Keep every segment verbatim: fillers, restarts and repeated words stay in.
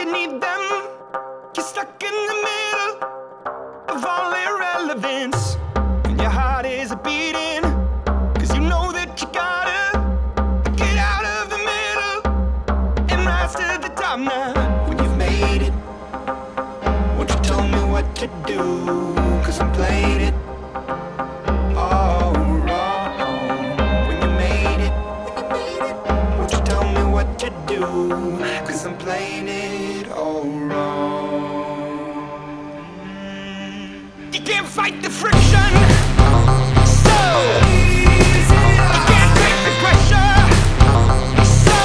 need them. You're stuck in the middle of all irrelevance, and your heart is a beating, cause you know that you gotta get out of the middle and rise to the top now. When you've made it, won't you tell me what to do, cause I'm playing it all wrong. When you made it, won't you tell me what to do, cause I'm playing it all wrong. You can't fight the friction, so you can't take the pressure, so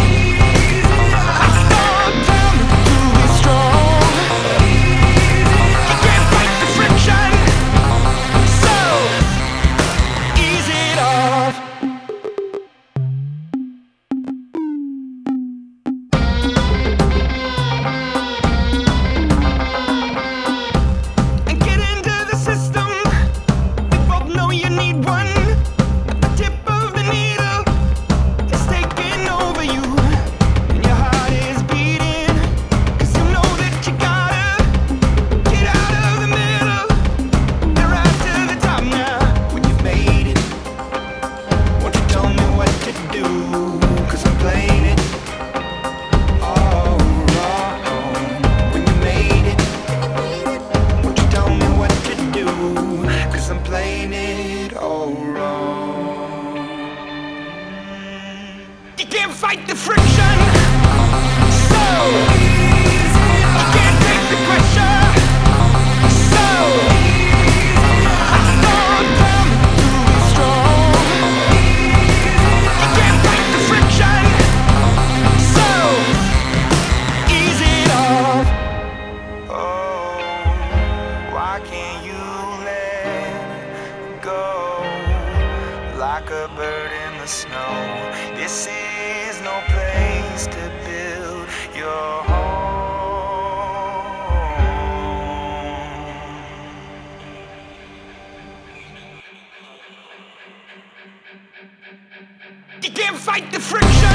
I start down to be strong. You can't fight the friction, so ease it off. And get into the system. We both know you need one. At the tip of the needle, it's taking over you, and your heart is beating, cause you know that you gotta get out of the middle and rise to the top now. When you've made it, won't you tell me what to do, cause I'm playing it all wrong. When you made it, won't you tell me what to do, cause I'm playing it all wrong. You can't fight the friction, so you can't take the pressure, so I start down to be strong. You can't fight the friction, so ease it off. Oh, why can't you let go like a bird in the snow? This is no place to build your home. You can't fight the friction.